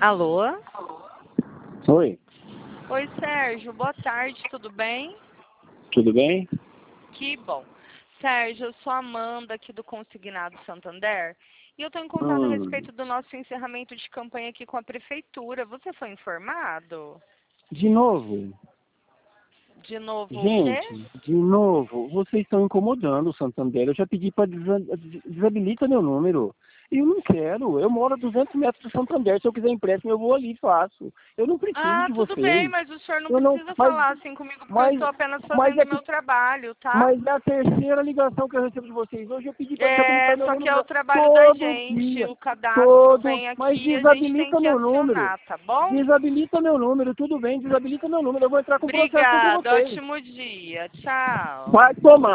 Alô? Oi, Oi, Sérgio. Boa tarde, tudo bem? tudo bem? Que bom. Sérgio, eu sou a Amanda aqui do Consignado Santander e eu estou em contato a respeito do nosso encerramento de campanha aqui com a Prefeitura. Você foi informado? De novo? De novo o quê? Gente, de novo, vocês estão incomodando o Santander. Eu já pedi para desabilita meu número. E eu não quero. Eu moro a 200 metros do Santander. Se eu quiser empréstimo, eu vou ali e faço. Eu não preciso Ah, de tudo bem, vocês. mas o senhor não Eu não, precisa falar assim comigo porque eu mas, estou apenas mas fazendo é o que, meu trabalho, tá? mas é a terceira ligação que eu recebo de vocês. Hoje eu pedi para É, desabilitar meu só que é o número trabalho da todo gente. dia. O cadastro Todo, vem mas aqui e a gente tem desabilita que meu número. acionar, tá bom? Desabilita meu número, tudo bem, desabilita meu número. Eu vou entrar com processo contra Obrigada, vocês. ótimo dia. Tchau. Vai tomar.